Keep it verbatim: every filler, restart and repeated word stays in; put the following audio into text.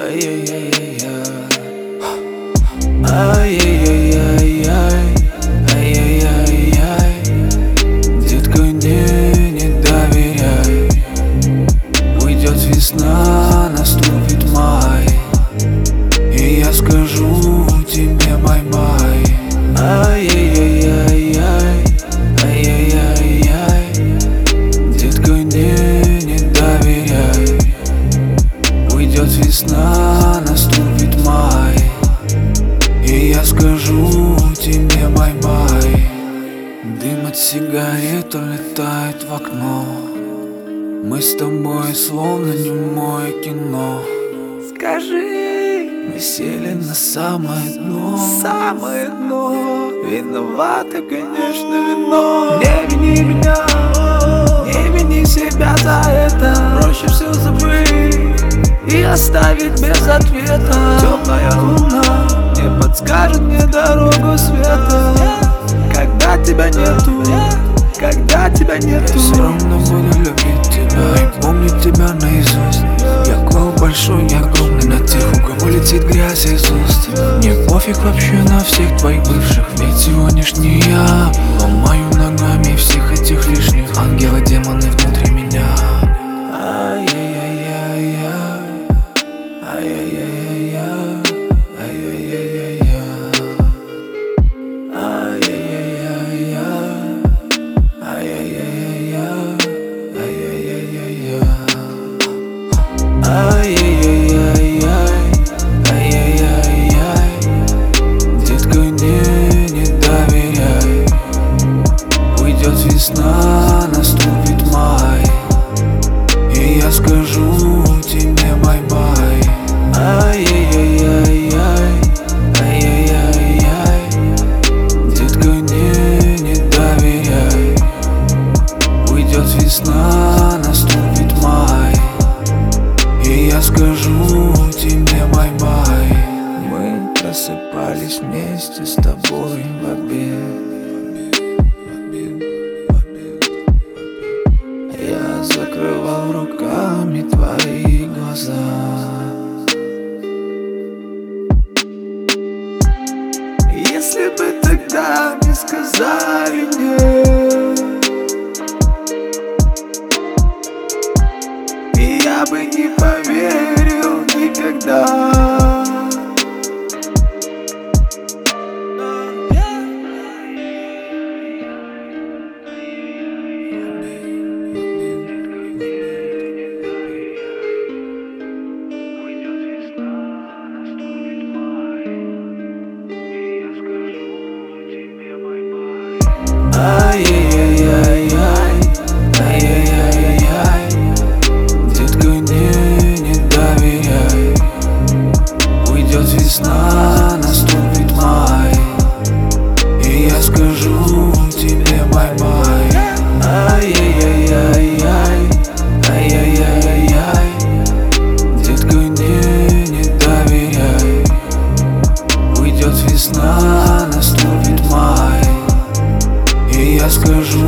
Ай-яй-яй-яй-яй. Ай-яй-яй-яй-яй. Ай-яй-яй-яй. Детка, не, не доверяй. Уйдет весна, наступит май, и я скажу тебе май-май. Ай-яй-яй-яй-яй. Ай-яй-яй-яй. Детка, не, не доверяй. Уйдет весна, наступит май, и я скажу тебе май-май. Дым от сигарет улетает в окно. Мы с тобой словно немое кино. Скажи, мы сели на самое дно. самое дно. Виновато, конечно, вино. Не вини меня, не вини себя за это. Проще все забыть и оставить без ответа. Темная луна не подскажет мне дорогу света. Когда тебя нету, когда тебя нету, я все равно буду любить тебя и помнить тебя наизусть. Я клал большой, я огромный, на тех, у кого летит грязь из уст. Мне пофиг вообще на всех твоих бывших, ведь сегодняшний я ломаю ногами всех этих лишних. Ангелы, демоны внутри меня. Ай-яй-яй-яй-яй. Ай-яй-яй-яй-яй. Ай-яй-яй-яй-яй. Ай-яй-яй-яй-яй. Ай-яй-яй-яй-яй. Ай-яй-яй-яй-яй. Ай-яй-яй-яй-яй. Ай-яй-яй-яй. Детка, не, не доверяй. Уйдет весна, наступит май, и я скажу тебе май-май. Ай-яй-яй-яй-яй. Ай-яй-яй-яй. Детка, не, не доверяй. Уйдет весна, наступит май, и я скажу тебе май-май. Мы просыпались вместе с тобой в обед. Я закрывал руками твои глаза. если бы тогда не сказали мне, и я бы не поверил никогда. Ай-яй-яй-яй-яй. Ай-яй-яй-яй. Детка, не, не доверяй. Уйдет весна, наступит май, и я скажу тебе май-май. Ай-яй-яй-яй-яй. Ай-яй-яй-яй. Детка, не, не доверяй. Уйдет весна, наступит май, и я скажу